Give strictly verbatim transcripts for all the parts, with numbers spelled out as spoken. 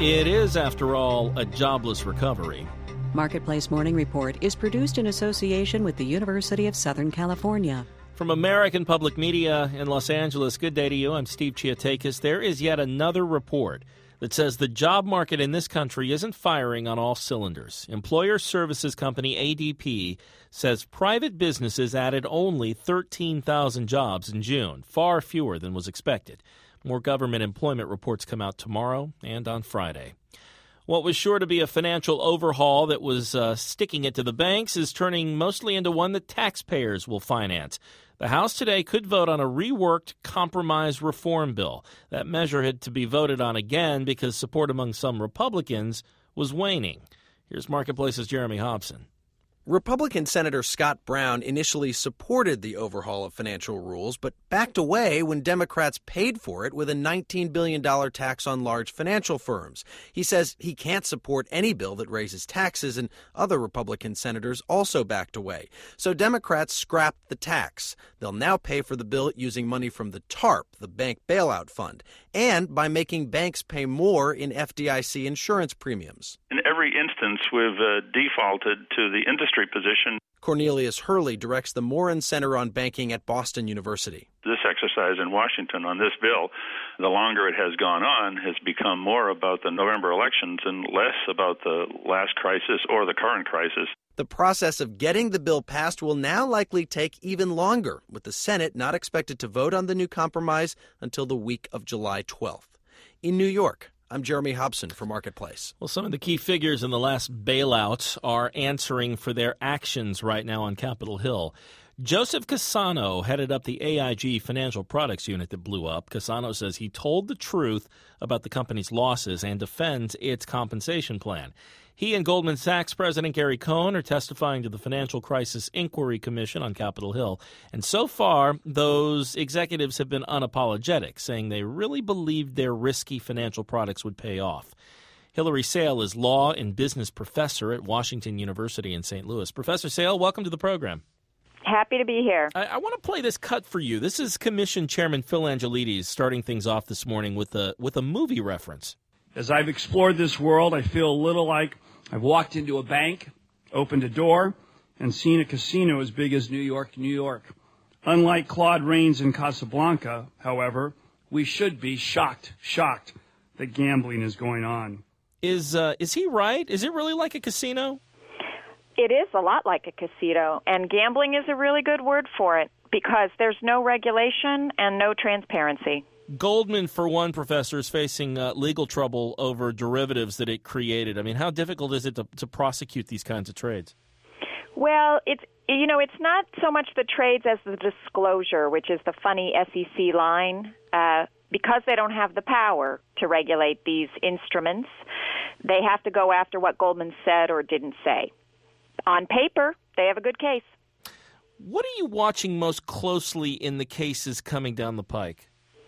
It is, after all, a jobless recovery. Marketplace Morning Report is produced in association with the University of Southern California. From American Public Media in Los Angeles, good day to you. I'm Steve Chiatakis. There is yet another report that says the job market in this country isn't firing on all cylinders. Employer services company A D P says private businesses added only thirteen thousand jobs in June, far fewer than was expected. More government employment reports come out tomorrow and on Friday. What was sure to be a financial overhaul that was uh, sticking it to the banks is turning mostly into one that taxpayers will finance. The House today could vote on a reworked compromise reform bill. That measure had to be voted on again because support among some Republicans was waning. Here's Marketplace's Jeremy Hobson. Republican Senator Scott Brown initially supported the overhaul of financial rules, but backed away when Democrats paid for it with a nineteen billion dollars tax on large financial firms. He says he can't support any bill that raises taxes, and other Republican senators also backed away. So Democrats scrapped the tax. They'll now pay for the bill using money from the TARP, the Bank Bailout Fund, and by making banks pay more in F D I C insurance premiums. In every instance, we've uh, defaulted to the industry position. Cornelius Hurley directs the Morin Center on Banking at Boston University. This exercise in Washington on this bill, the longer it has gone on, has become more about the November elections and less about the last crisis or the current crisis. The process of getting the bill passed will now likely take even longer, with the Senate not expected to vote on the new compromise until the week of July twelfth. In New York, I'm Jeremy Hobson for Marketplace. Well, some of the key figures in the last bailout are answering for their actions right now on Capitol Hill. Joseph Cassano headed up the A I G financial products unit that blew up. Cassano says he told the truth about the company's losses and defends its compensation plan. He and Goldman Sachs President Gary Cohn are testifying to the Financial Crisis Inquiry Commission on Capitol Hill. And so far, those executives have been unapologetic, saying they really believed their risky financial products would pay off. Hillary Sale is law and business professor at Washington University in Saint Louis. Professor Sale, welcome to the program. Happy to be here. I, I want to play this cut for you. This is Commission Chairman Phil Angelides starting things off this morning with a with a movie reference. As I've explored this world, I feel a little like I've walked into a bank, opened a door, and seen a casino as big as New York, New York. Unlike Claude Rains in Casablanca, however, we should be shocked, shocked that gambling is going on. Is uh, is he right? Is it really like a casino? It is a lot like a casino, and gambling is a really good word for it because there's no regulation and no transparency. Goldman, for one, professor, is facing uh, legal trouble over derivatives that it created. I mean, how difficult is it to, to prosecute these kinds of trades? Well, it's you know, it's not so much the trades as the disclosure, which is the funny S E C line. Uh, because they don't have the power to regulate these instruments, they have to go after what Goldman said or didn't say. On paper, they have a good case. What are you watching most closely in the cases coming down the pike?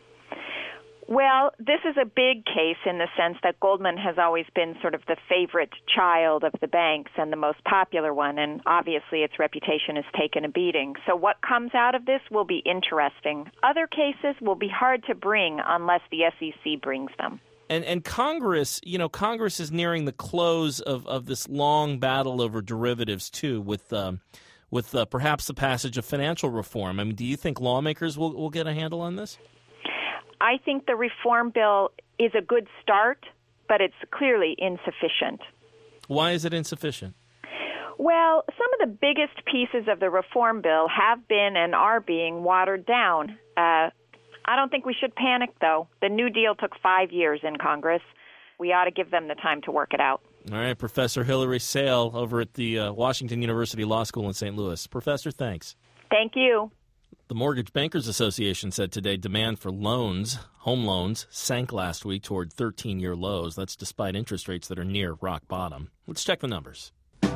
Well, this is a big case in the sense that Goldman has always been sort of the favorite child of the banks and the most popular one, and obviously its reputation has taken a beating. So what comes out of this will be interesting. Other cases will be hard to bring unless the S E C brings them. And and Congress, you know, Congress is nearing the close of, of this long battle over derivatives, too, with um, with uh, perhaps the passage of financial reform. I mean, do you think lawmakers will, will get a handle on this? I think the reform bill is a good start, but it's clearly insufficient. Why is it insufficient? Well, some of the biggest pieces of the reform bill have been and are being watered down. Uh I don't think we should panic, though. The New Deal took five years in Congress. We ought to give them the time to work it out. All right, Professor Hillary Sale over at the uh, Washington University Law School in Saint Louis. Professor, thanks. Thank you. The Mortgage Bankers Association said today demand for loans, home loans, sank last week toward thirteen-year lows. That's despite interest rates that are near rock bottom. Let's check the numbers.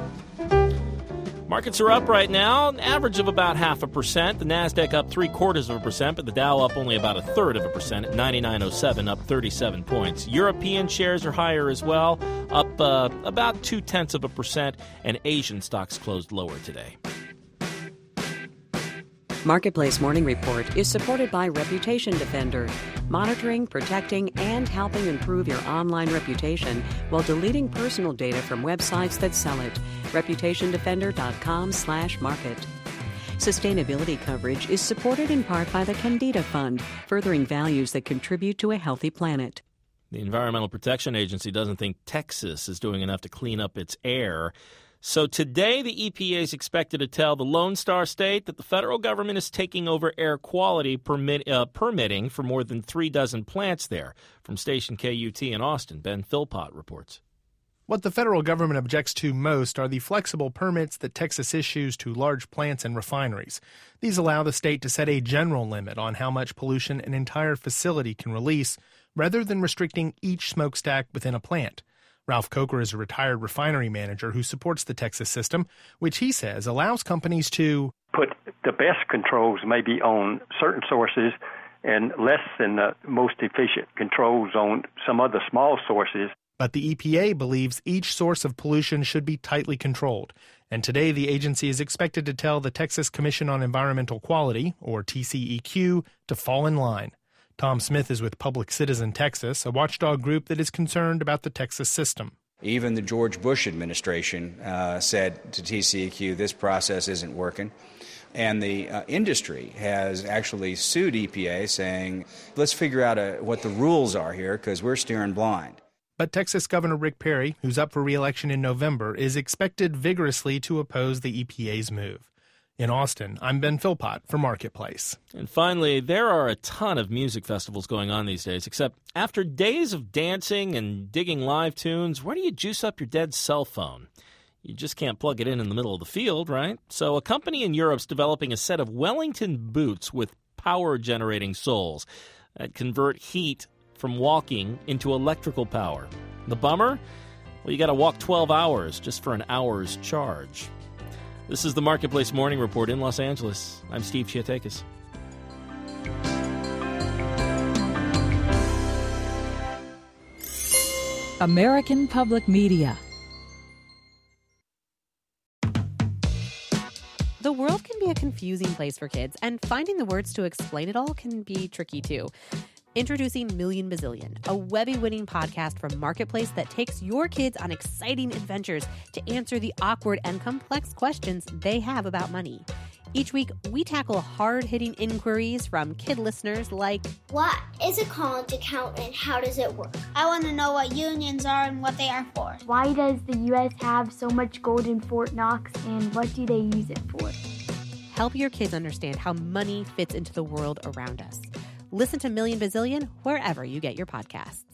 Markets are up right now, an average of about half a percent. The NASDAQ up three-quarters of a percent, but the Dow up only about a third of a percent at ninety-nine oh seven, up thirty-seven points. European shares are higher as well, up uh, about two-tenths of a percent, and Asian stocks closed lower today. Marketplace Morning Report is supported by Reputation Defender, monitoring, protecting, and helping improve your online reputation while deleting personal data from websites that sell it. reputation defender dot com slash market. Sustainability coverage is supported in part by the Candida Fund, furthering values that contribute to a healthy planet. The Environmental Protection Agency doesn't think Texas is doing enough to clean up its air. So today, the E P A is expected to tell the Lone Star State that the federal government is taking over air quality permit, uh, permitting for more than three dozen plants there. From station K U T in Austin, Ben Philpott reports. What the federal government objects to most are the flexible permits that Texas issues to large plants and refineries. These allow the state to set a general limit on how much pollution an entire facility can release, rather than restricting each smokestack within a plant. Ralph Coker is a retired refinery manager who supports the Texas system, which he says allows companies to put the best controls maybe on certain sources and less than the most efficient controls on some other small sources. But the E P A believes each source of pollution should be tightly controlled. And today the agency is expected to tell the Texas Commission on Environmental Quality, or T C E Q, to fall in line. Tom Smith is with Public Citizen Texas, a watchdog group that is concerned about the Texas system. Even the George Bush administration uh, said to T C E Q, this process isn't working. And the uh, industry has actually sued E P A saying, let's figure out a, what the rules are here because we're steering blind. But Texas Governor Rick Perry, who's up for re-election in November, is expected vigorously to oppose the E P A's move. In Austin, I'm Ben Philpott for Marketplace. And finally, there are a ton of music festivals going on these days, except after days of dancing and digging live tunes, where do you juice up your dead cell phone? You just can't plug it in in the middle of the field, right? So a company in Europe's developing a set of Wellington boots with power-generating soles that convert heat from walking into electrical power. The bummer? Well, you got to walk twelve hours just for an hour's charge. This is the Marketplace Morning Report in Los Angeles. I'm Steve Chiatakis. American Public Media. The world can be a confusing place for kids, and finding the words to explain it all can be tricky too. Introducing Million Bazillion, a Webby-winning podcast from Marketplace that takes your kids on exciting adventures to answer the awkward and complex questions they have about money. Each week, we tackle hard-hitting inquiries from kid listeners like, what is a college account and how does it work? I want to know what unions are and what they are for. Why does the U S have so much gold in Fort Knox and what do they use it for? Help your kids understand how money fits into the world around us. Listen to Million Bazillion wherever you get your podcasts.